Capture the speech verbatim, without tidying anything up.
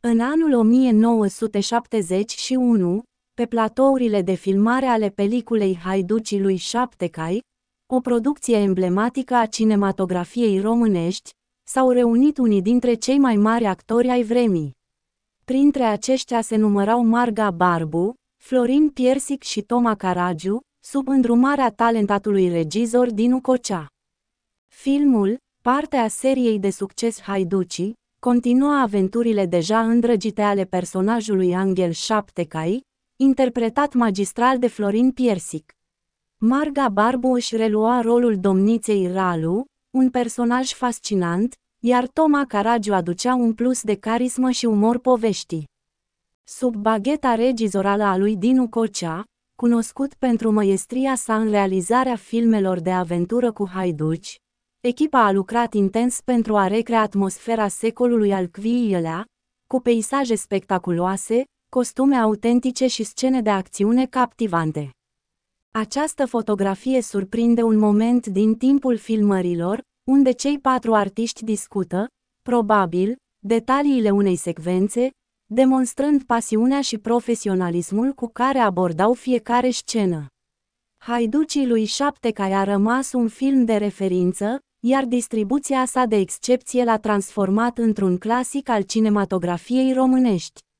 În anul o mie nouă sute șaptezeci și unu, pe platourile de filmare ale peliculei Haiducii lui Șaptecai, o producție emblematică a cinematografiei românești, s-au reunit unii dintre cei mai mari actori ai vremii. Printre aceștia se numărau Marga Barbu, Florin Piersic și Toma Caragiu, sub îndrumarea talentatului regizor Dinu Cocea. Filmul, parte a seriei de succes Haiducii, continuă aventurile deja îndrăgite ale personajului Anghel Șaptecai, interpretat magistral de Florin Piersic. Marga Barbu își relua rolul domniței Ralu, un personaj fascinant, iar Toma Caragiu aducea un plus de carismă și umor poveștii. Sub bagheta regizorală a lui Dinu Cocea, cunoscut pentru măiestria sa în realizarea filmelor de aventură cu haiduci, echipa a lucrat intens pentru a recrea atmosfera secolului al Cuviilea, cu peisaje spectaculoase, costume autentice și scene de acțiune captivante. Această fotografie surprinde un moment din timpul filmărilor, unde cei patru artiști discută, probabil, detaliile unei secvențe, demonstrând pasiunea și profesionalismul cu care abordau fiecare scenă. Haiducii lui Șaptecai a rămas un film de referință, iar distribuția sa de excepție l-a transformat într-un clasic al cinematografiei românești.